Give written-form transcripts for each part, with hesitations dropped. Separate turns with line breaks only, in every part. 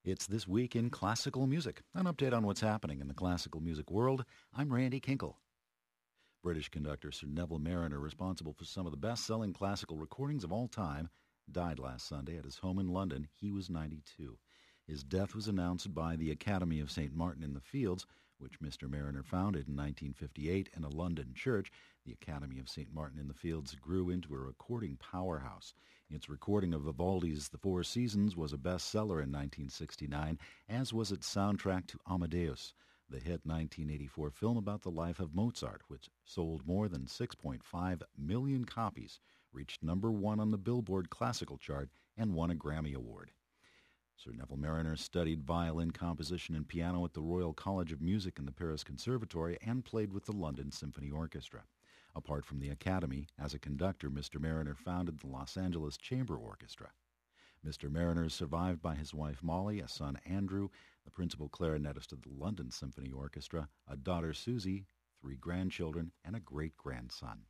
It's This Week in Classical Music, an update on what's happening in the classical music world. I'm Randy Kinkle. British conductor Sir Neville Marriner, responsible for some of the best-selling classical recordings of all time, died last Sunday at his home in London. He was 92. His death was announced by the Academy of St. Martin in the Fields, which Mr. Marriner founded in 1958 in a London church. The Academy of St. Martin in the Fields grew into a recording powerhouse. Its recording of Vivaldi's The Four Seasons was a bestseller in 1969, as was its soundtrack to Amadeus, the hit 1984 film about the life of Mozart, which sold more than 6.5 million copies, reached number one on the Billboard Classical chart, and won a Grammy Award. Sir Neville Marriner studied violin composition and piano at the Royal College of Music and the Paris Conservatory and played with the London Symphony Orchestra. Apart from the Academy, as a conductor, Mr. Marriner founded the Los Angeles Chamber Orchestra. Mr. Marriner is survived by his wife Molly, a son Andrew, the principal clarinetist of the London Symphony Orchestra, a daughter Susie, 3 grandchildren, and a great-grandson.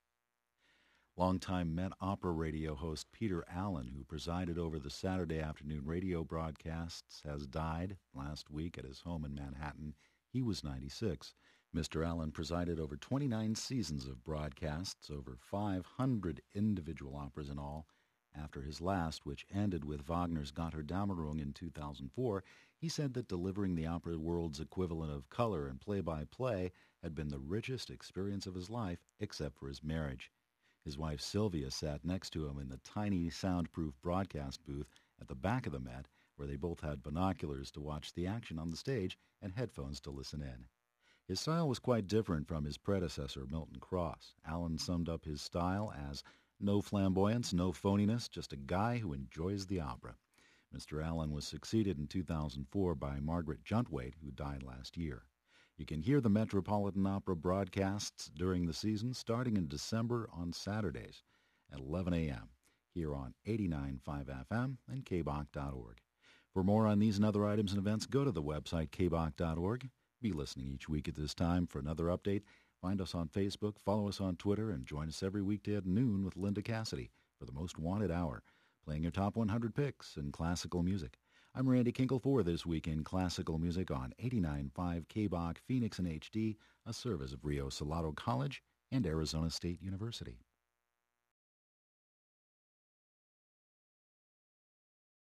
Longtime Met Opera radio host Peter Allen, who presided over the Saturday afternoon radio broadcasts, has died last week at his home in Manhattan. He was 96. Mr. Allen presided over 29 seasons of broadcasts, over 500 individual operas in all. After his last, which ended with Wagner's Götterdämmerung in 2004, he said that delivering the opera world's equivalent of color and play-by-play had been the richest experience of his life, except for his marriage. His wife Sylvia sat next to him in the tiny soundproof broadcast booth at the back of the Met, where they both had binoculars to watch the action on the stage and headphones to listen in. His style was quite different from his predecessor, Milton Cross. Allen summed up his style as no flamboyance, no phoniness, just a guy who enjoys the opera. Mr. Allen was succeeded in 2004 by Margaret Juntwaite, who died last year. You can hear the Metropolitan Opera broadcasts during the season starting in December on Saturdays at 11 a.m. here on 89.5 FM and kbach.org. For more on these and other items and events, go to the website kbach.org. Be listening each week at this time for another update. Find us on Facebook, follow us on Twitter, and join us every weekday at noon with Linda Cassidy for the Most Wanted Hour, playing your top 100 picks in classical music. I'm Randy Kinkle for This Week in Classical Music on 89.5 KBach, Phoenix in HD, a service of Rio Salado College and Arizona State University.